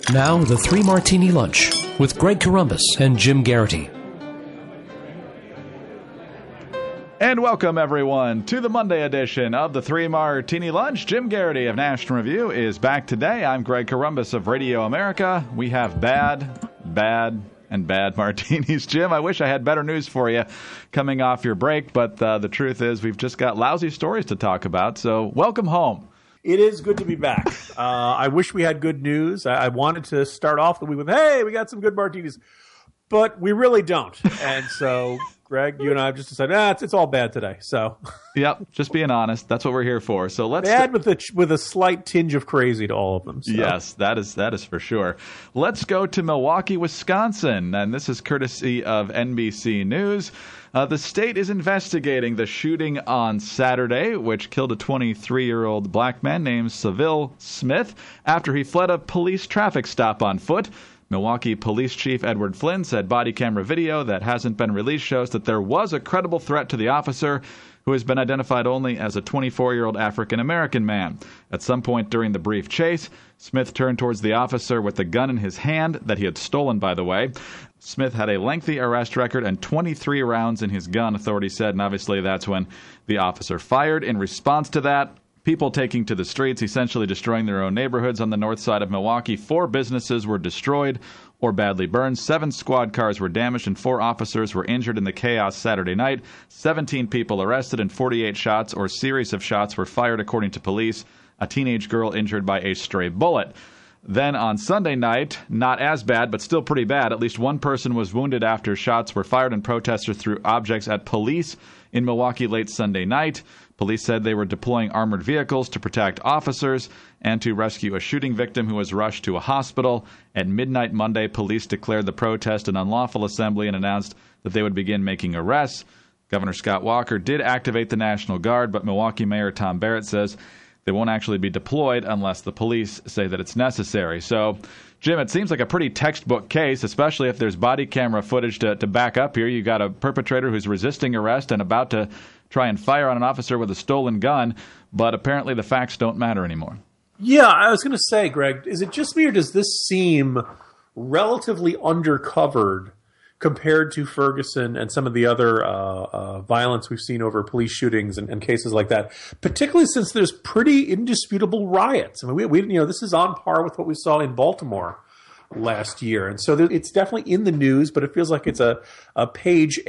Now, the Three Martini Lunch with Greg Corombos and Jim Garrity. And welcome, everyone, to the Monday edition of the Three Martini Lunch. Jim Garrity of National Review is back today. I'm Greg Corombos of Radio America. We have bad martinis. Jim, I wish I had better news for you coming off your break, but the truth is we've just got lousy stories to talk about, so welcome home. It is good to be back. I wish we had good news. I wanted to start off the week with, hey, we got some good martinis, but we really don't. And so, Greg, you and I have just decided, it's all bad today. So, yep, just being honest. That's what we're here for. So let's bad with a slight tinge of crazy to all of them. So. Yes, that is for sure. Let's go to Milwaukee, Wisconsin, and this is courtesy of NBC News. The state is investigating the shooting on Saturday, which killed a 23-year-old black man named Seville Smith after he fled a police traffic stop on foot. Milwaukee Police Chief Edward Flynn said body camera video that hasn't been released shows that there was a credible threat to the officer, who has been identified only as a 24-year-old African-American man. At some point during the brief chase, Smith turned towards the officer with the gun in his hand that he had stolen, by the way. Smith had a lengthy arrest record and 23 rounds in his gun, authorities said, and obviously that's when the officer fired. In response to that, people taking to the streets, essentially destroying their own neighborhoods on the north side of Milwaukee. 4 businesses were destroyed or badly burned. 7 squad cars were damaged and 4 officers were injured in the chaos Saturday night. 17 people arrested and 48 shots or series of shots were fired, according to police. A teenage girl injured by a stray bullet. Then on Sunday night, not as bad, but still pretty bad, at least one person was wounded after shots were fired and protesters threw objects at police in Milwaukee late Sunday night. Police said they were deploying armored vehicles to protect officers and to rescue a shooting victim who was rushed to a hospital. At midnight Monday, police declared the protest an unlawful assembly and announced that they would begin making arrests. Governor Scott Walker did activate the National Guard, but Milwaukee Mayor Tom Barrett says they won't actually be deployed unless the police say that it's necessary. So, Jim, it seems like a pretty textbook case, especially if there's body camera footage to back up here. You got a perpetrator who's resisting arrest and about to try and fire on an officer with a stolen gun, but apparently the facts don't matter anymore. Yeah, I was going to say, Greg, is it just me or does this seem relatively undercovered compared to Ferguson and some of the other violence we've seen over police shootings and cases like that, particularly since there's pretty indisputable riots. I mean, we this is on par with what we saw in Baltimore last year. And so it's definitely in the news, but it feels like it's a page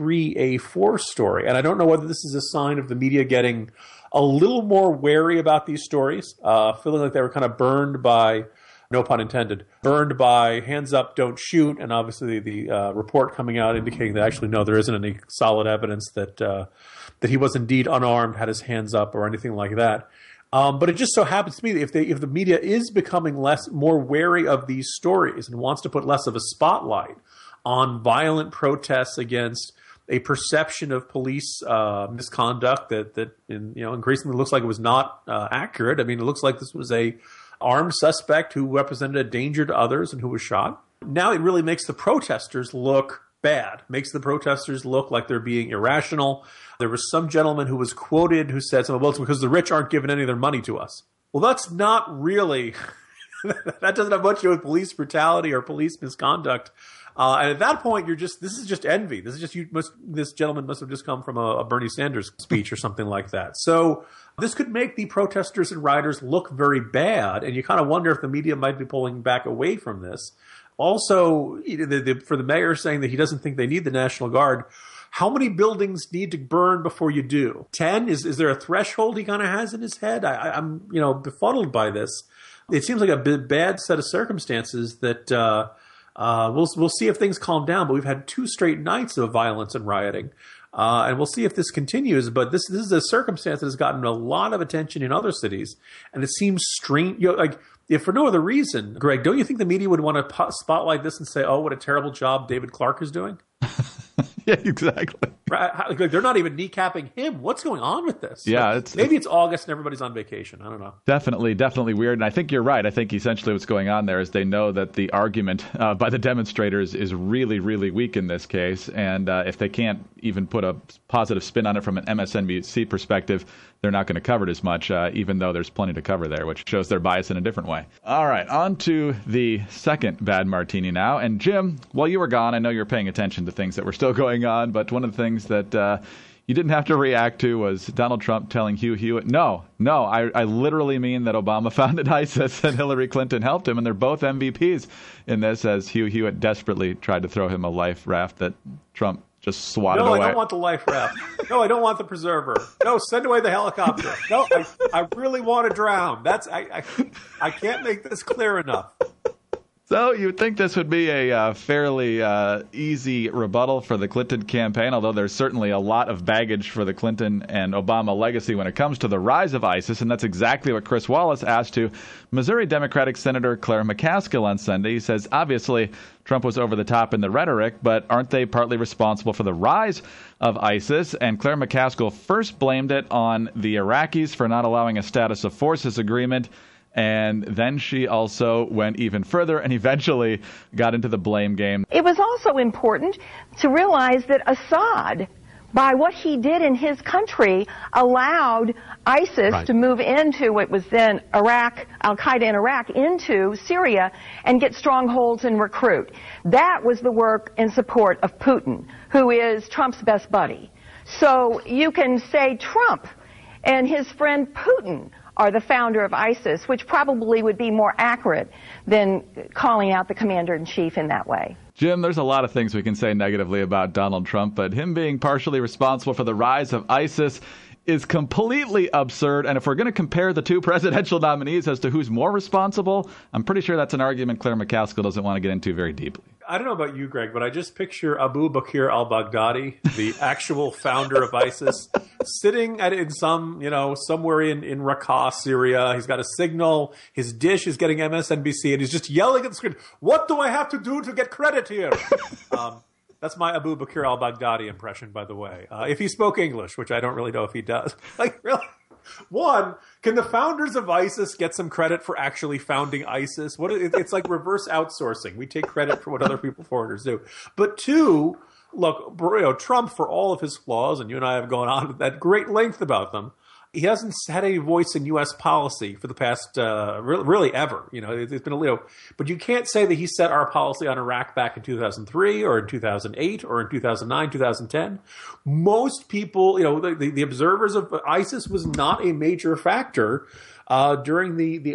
A3, A4 story. And I don't know whether this is a sign of the media getting a little more wary about these stories, feeling like they were kind of burned by, no pun intended, burned by hands up, don't shoot. And obviously the report coming out indicating that actually, no, there isn't any solid evidence that he was indeed unarmed, had his hands up or anything like that. But it just so happens to me that if the media is becoming more wary of these stories and wants to put less of a spotlight on violent protests against a perception of police misconduct that increasingly looks like it was not accurate. I mean, it looks like this was a armed suspect who represented a danger to others and who was shot. Now it really makes the protesters look bad, makes the protesters look like they're being irrational. There was some gentleman who was quoted who said, well, it's because the rich aren't giving any of their money to us. Well, that's not really, that doesn't have much to do with police brutality or police misconduct. And at that point, this is just envy. This gentleman must have just come from a Bernie Sanders speech or something like that. So this could make the protesters and rioters look very bad. And you kind of wonder if the media might be pulling back away from this. Also, for the mayor saying that he doesn't think they need the National Guard, how many buildings need to burn before you do? 10? Is there a threshold he kind of has in his head? I'm befuddled by this. It seems like a bad set of circumstances that we'll see if things calm down. But we've had 2 straight nights of violence and rioting, and we'll see if this continues. But this is a circumstance that has gotten a lot of attention in other cities, and it seems strange. If for no other reason, Greg, don't you think the media would want to spotlight this and say, "Oh, what a terrible job David Clark is doing"? Yeah, exactly. Like, they're not even kneecapping him. What's going on with this? Yeah, maybe it's August and everybody's on vacation. I don't know. Definitely weird. And I think you're right. I think essentially what's going on there is they know that the argument by the demonstrators is really, really weak in this case. And if they can't even put a positive spin on it from an MSNBC perspective, they're not going to cover it as much, even though there's plenty to cover there, which shows their bias in a different way. All right, on to the second bad martini now. And Jim, while you were gone, I know you were paying attention to things that were still going on, but one of the things that you didn't have to react to was Donald Trump telling Hugh Hewitt, no, I literally mean that Obama founded ISIS and Hillary Clinton helped him, and they're both MVPs in this, as Hugh Hewitt desperately tried to throw him a life raft that Trump just swatted away. No, I don't want the life raft. No, I don't want the preserver. No, send away the helicopter. No, I really want to drown. I can't make this clear enough. So you would think this would be a fairly easy rebuttal for the Clinton campaign, although there's certainly a lot of baggage for the Clinton and Obama legacy when it comes to the rise of ISIS, and that's exactly what Chris Wallace asked to Missouri Democratic Senator Claire McCaskill on Sunday. He says, obviously, Trump was over the top in the rhetoric, but aren't they partly responsible for the rise of ISIS? And Claire McCaskill first blamed it on the Iraqis for not allowing a status of forces agreement. And then she also went even further and eventually got into the blame game. It was also important to realize that Assad, by what he did in his country, allowed ISIS to move into what was then Iraq, Al-Qaeda in Iraq, into Syria and get strongholds and recruit. That was the work in support of Putin, who is Trump's best buddy. So you can say Trump and his friend Putin are the founder of ISIS, which probably would be more accurate than calling out the commander-in-chief in that way. Jim, there's a lot of things we can say negatively about Donald Trump, but him being partially responsible for the rise of ISIS is completely absurd. And if we're going to compare the two presidential nominees as to who's more responsible, I'm pretty sure that's an argument Claire McCaskill doesn't want to get into very deeply. I don't know about you, Greg, but I just picture Abu Bakr al-Baghdadi, the actual founder of ISIS, sitting in somewhere in Raqqa, Syria. He's got a signal. His dish is getting MSNBC, and he's just yelling at the screen, "What do I have to do to get credit here?" That's my Abu Bakr al-Baghdadi impression, by the way. If he spoke English, which I don't really know if he does. Like, really? One, can the founders of ISIS get some credit for actually founding ISIS? It's like reverse outsourcing. We take credit for what other foreigners do. But two, look, Trump, for all of his flaws, and you and I have gone on at great length about them, he hasn't had any voice in U.S. policy for the past, really ever. It's been but you can't say that he set our policy on Iraq back in 2003 or in 2008 or in 2009, 2010. Most people, the observers of ISIS was not a major factor during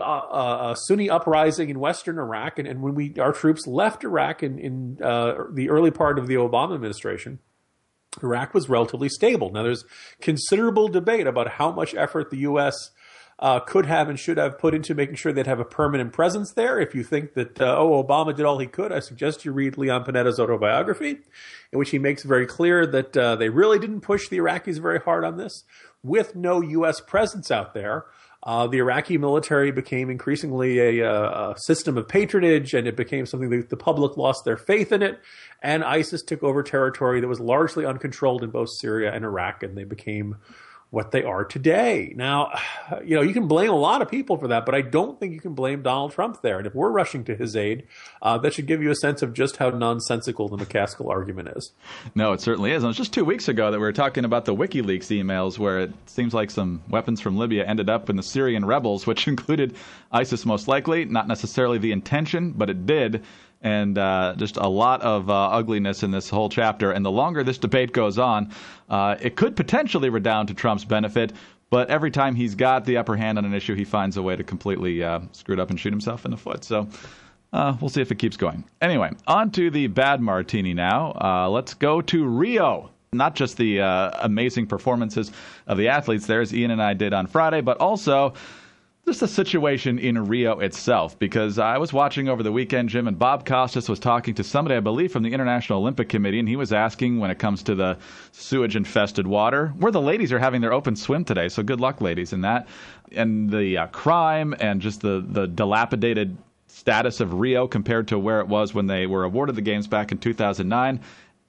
the Sunni uprising in Western Iraq, and when our troops left Iraq in the early part of the Obama administration. Iraq was relatively stable. Now, there's considerable debate about how much effort the U.S. Could have and should have put into making sure they'd have a permanent presence there. If you think that, Obama did all he could, I suggest you read Leon Panetta's autobiography, in which he makes very clear that they really didn't push the Iraqis very hard on this. With no U.S. presence out there, the Iraqi military became increasingly a system of patronage, and it became something that the public lost their faith in it. And ISIS took over territory that was largely uncontrolled in both Syria and Iraq, and they became what they are today. Now, you can blame a lot of people for that, but I don't think you can blame Donald Trump there. And if we're rushing to his aid, that should give you a sense of just how nonsensical the McCaskill argument is. No, it certainly is. And it was just 2 weeks ago that we were talking about the WikiLeaks emails, where it seems like some weapons from Libya ended up in the Syrian rebels, which included ISIS most likely, not necessarily the intention, but it did. And just a lot of ugliness in this whole chapter. And the longer this debate goes on, it could potentially redound to Trump's benefit. But every time he's got the upper hand on an issue, he finds a way to completely screw it up and shoot himself in the foot. So we'll see if it keeps going. Anyway, on to the bad martini now. Let's go to Rio. Not just the amazing performances of the athletes there, as Ian and I did on Friday, but also just the situation in Rio itself, because I was watching over the weekend, Jim, and Bob Costas was talking to somebody, I believe, from the International Olympic Committee, and he was asking, when it comes to the sewage-infested water, where the ladies are having their open swim today, so good luck, ladies, in that, and the crime and just the dilapidated status of Rio compared to where it was when they were awarded the games back in 2009.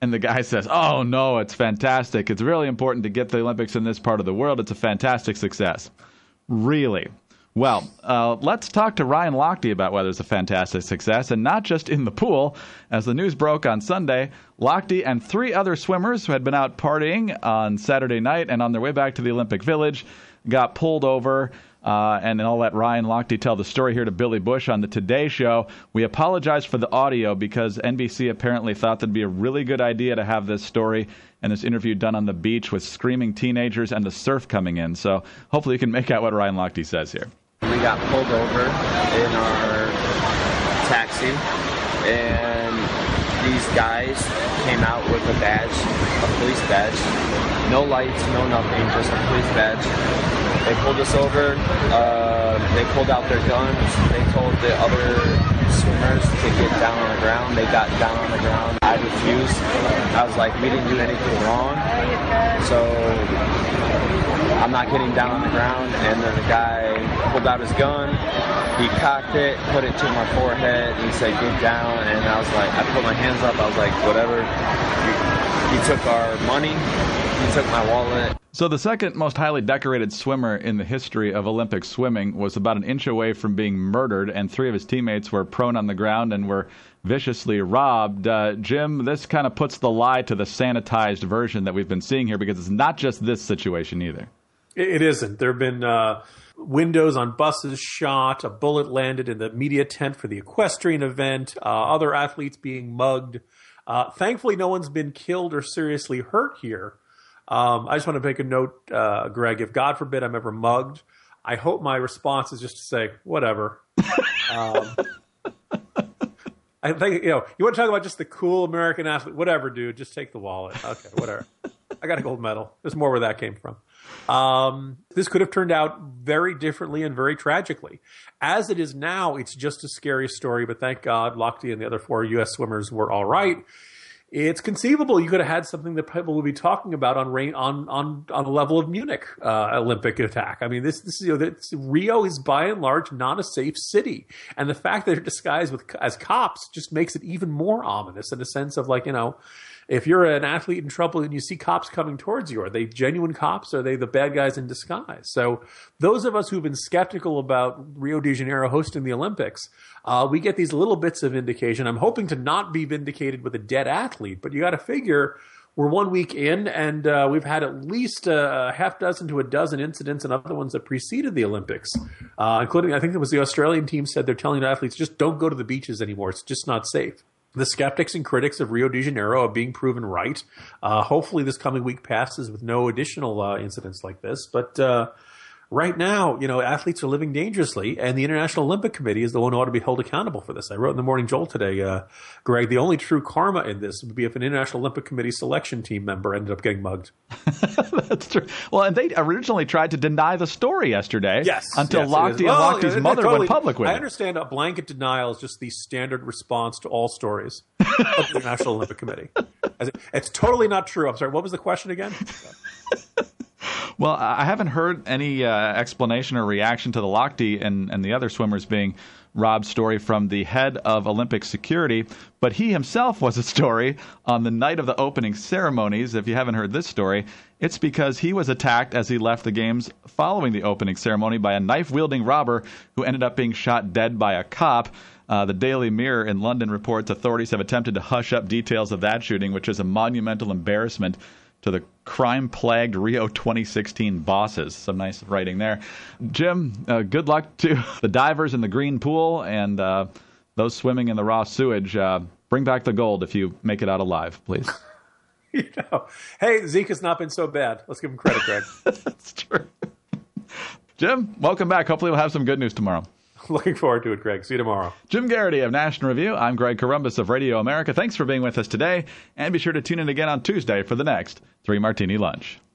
And the guy says, "Oh, no, it's fantastic. It's really important to get the Olympics in this part of the world. It's a fantastic success." Really? Well, let's talk to Ryan Lochte about whether it's a fantastic success, and not just in the pool. As the news broke on Sunday, Lochte and 3 other swimmers who had been out partying on Saturday night and on their way back to the Olympic Village got pulled over. And then I'll let Ryan Lochte tell the story here to Billy Bush on the Today Show. We apologize for the audio because NBC apparently thought that'd be a really good idea to have this story and this interview done on the beach with screaming teenagers and the surf coming in. So hopefully you can make out what Ryan Lochte says here. We got pulled over in our taxi, and these guys came out with a badge, a police badge. No lights, no nothing, just a police badge. They pulled us over. They pulled out their guns. They told the other swimmers to get down on the ground. They got down on the ground. I refused. I was like, we didn't do anything wrong, so I'm not getting down on the ground. And then the guy pulled out his gun. He cocked it, put it to my forehead, and he said, "Get down." And I was like, I put my hands up. I was like, whatever. He took our money. He took my wallet. So the second most highly decorated swimmer in the history of Olympic swimming was about an inch away from being murdered, and 3 of his teammates were prone on the ground and were viciously robbed. Jim, this kind of puts the lie to the sanitized version that we've been seeing here, because it's not just this situation either. It isn't. There have been windows on buses shot, a bullet landed in the media tent for the equestrian event, other athletes being mugged. Thankfully, no one's been killed or seriously hurt here. I just want to make a note, Greg, if God forbid I'm ever mugged, I hope my response is just to say, whatever. I think, you want to talk about just the cool American athlete, whatever, dude, just take the wallet. Okay, whatever. I got a gold medal. There's more where that came from. This could have turned out very differently and very tragically. As it is now, it's just a scary story, but thank God Lochte and the other 4 U.S. swimmers were all right. It's conceivable you could have had something that people would be talking about on the level of Munich Olympic attack. I mean, this Rio is by and large not a safe city, and the fact that they're disguised as cops just makes it even more ominous in the sense of, like, if you're an athlete in trouble and you see cops coming towards you, are they genuine cops? Or are they the bad guys in disguise? So those of us who've been skeptical about Rio de Janeiro hosting the Olympics, we get these little bits of indication. I'm hoping to not be vindicated with a dead athlete, but you got to figure we're 1 week in, and we've had at least a half dozen to a dozen incidents and other ones that preceded the Olympics, including, I think it was the Australian team said they're telling athletes, just don't go to the beaches anymore. It's just not safe. The skeptics and critics of Rio de Janeiro are being proven right. Hopefully this coming week passes with no additional incidents like this. But right now, athletes are living dangerously, and the International Olympic Committee is the one who ought to be held accountable for this. I wrote in the Morning Jolt today, Greg, the only true karma in this would be if an International Olympic Committee selection team member ended up getting mugged. That's true. Well, and they originally tried to deny the story yesterday. Yes. Until Lochte and Lochte's mother went public with it. I understand a blanket denial is just the standard response to all stories of the International Olympic Committee. It's totally not true. I'm sorry, what was the question again? Well, I haven't heard any explanation or reaction to the Lochte and the other swimmers being robbed story from the head of Olympic security, but he himself was a story on the night of the opening ceremonies. If you haven't heard this story, it's because he was attacked as he left the games following the opening ceremony by a knife-wielding robber who ended up being shot dead by a cop. The Daily Mirror in London reports authorities have attempted to hush up details of that shooting, which is a monumental embarrassment to the crime-plagued Rio 2016 bosses. Some nice writing there. Jim, good luck to the divers in the green pool and those swimming in the raw sewage. Bring back the gold if you make it out alive, please. Hey, Zeke has not been so bad. Let's give him credit, Greg. That's true. Jim, welcome back. Hopefully we'll have some good news tomorrow. Looking forward to it, Greg. See you tomorrow. Jim Garrity of National Review. I'm Greg Corombos of Radio America. Thanks for being with us today, and be sure to tune in again on Tuesday for the next 3 Martini Lunch.